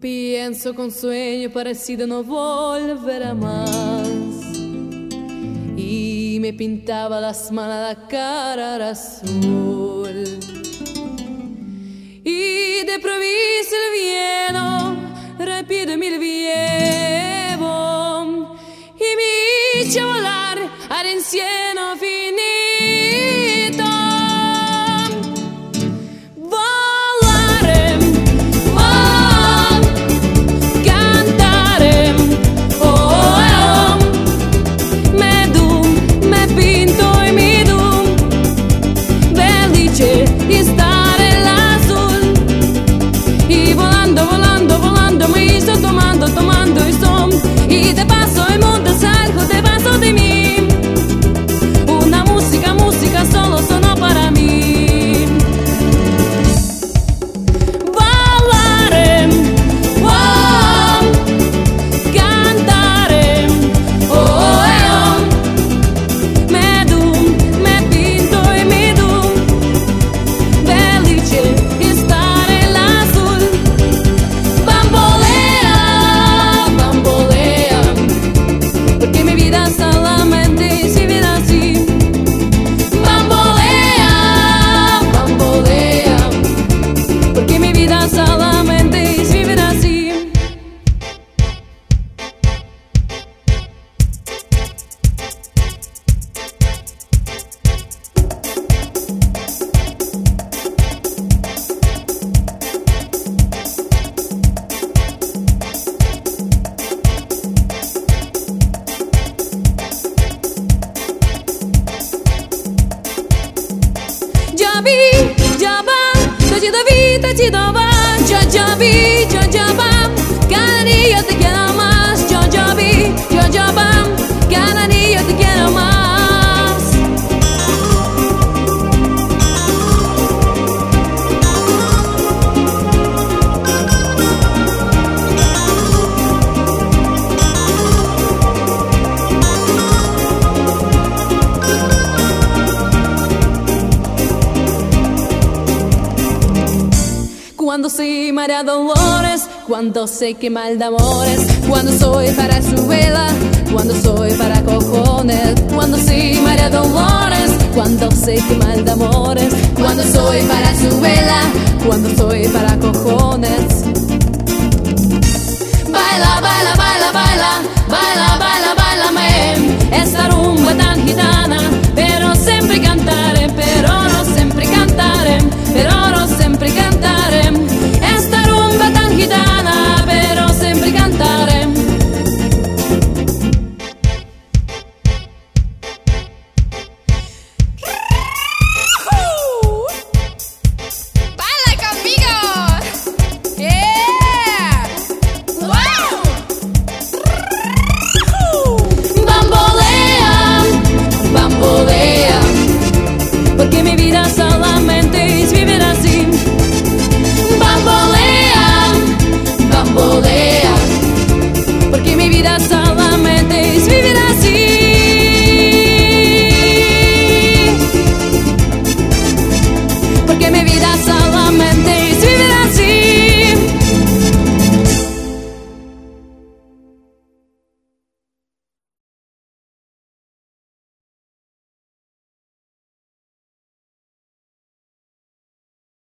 Pienso con sueño parecido no volverá más. Y me pintaba las manos la cara era azul. Y de improviso el viento repite el viento y me echa a volar al cielo finito. Tomando el sol y de paso el mundo es algo debajo de mí. Una música solo sonó para mí. Volaré, oh, cantaré, oh, me pinto y me felice estar en el azul. Porque mi vida solamente se vive así. Bambolea, bambolea. Porque mi vida solamente se vive así. Ya vi, ya va, cada día te quiero más. Ya vi, ya va, cada día te quiero más. Cuando soy María Dolores, cuando se quema el de amores, cuando soy para su vela, cuando soy para cojones, cuando soy María Dolores, cuando se quema el de amores, cuando soy para su vela.